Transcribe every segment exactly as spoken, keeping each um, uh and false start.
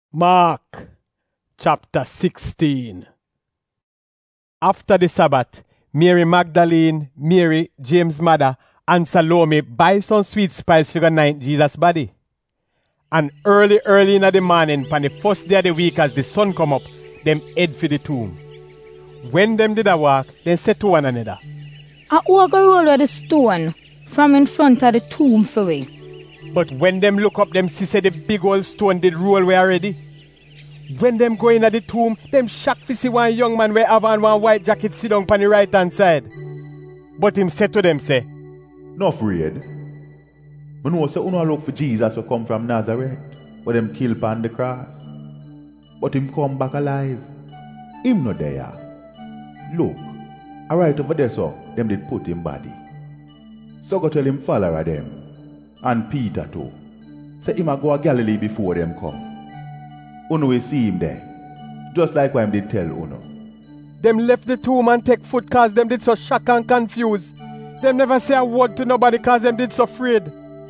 Mark chapter sixteen. After the Sabbath, Mary Magdalene, Mary, James' mother, and Salome buy some sweet spice for anoint Jesus' body. And early, early in the morning, on the first day of the week as the sun come up, them head for the tomb. When them did a walk, they said to one another, "I walk a roll of the stone from in front of the tomb for we." But when them look up, them see say the big old stone did roll way already. When them go in at the tomb, them shocked to see one young man where have on one white jacket sit down on the right hand side. But him said to them, say, "No afraid. I know say uno look for Jesus who come from Nazareth, where them killed upon the cross. But him come back alive. Him no there. Look, a right over there so, them did put him body. So go tell him follower them, and Peter too. Say him a go a Galilee before them come. Uno will see him there, just like what him did tell Uno." Them left the tomb and take foot cause them did so shocked and confused. Them never say a word to nobody cause them did so afraid.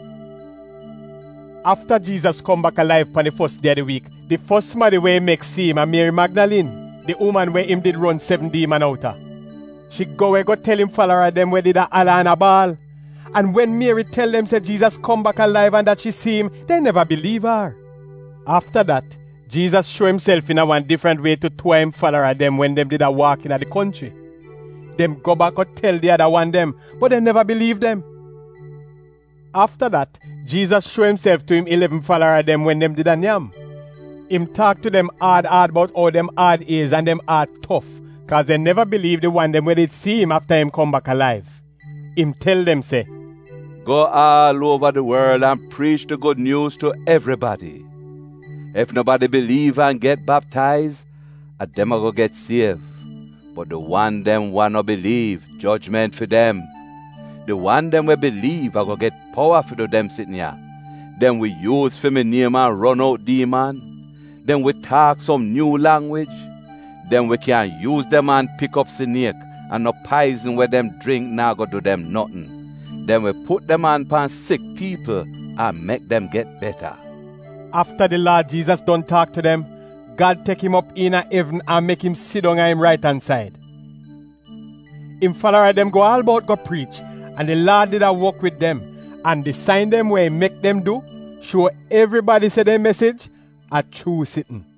After Jesus come back alive on the first day of the week, the first somebody where he make see him a Mary Magdalene, the woman where him did run seven demon out of. She go where go tell him follower them where did a holler and a ball. And when Mary tell them say Jesus come back alive and that she see him, they never believe her. After that, Jesus show himself in a one different way to two him follower them when them did a walk in the country. Them go back or tell the other one them, but they never believe them. After that, Jesus show himself to him eleven follower them when them did a yam. Him talk to them hard hard about how them hard is and them hard tough, cause they never believe the one them when they see him after him come back alive. Him tell them say, "Go all over the world and preach the good news to everybody. If nobody believe and get baptized, a them a go get saved. But the one them wanna believe, judgment for them. The one them will believe a go get power for them sitting here. Then we use for me name and run out demon. Then we talk some new language. Then we can use them and pick up snake, and no poison where them drink now go do them nothing. Then we put them on pan sick people and make them get better." After the Lord Jesus done talk to them, God take him up in a heaven and make him sit down on him right hand side. Him follower them go all about go preach, and the Lord did a work with them, and the sign them where he make them do, show everybody say their message a true sitting.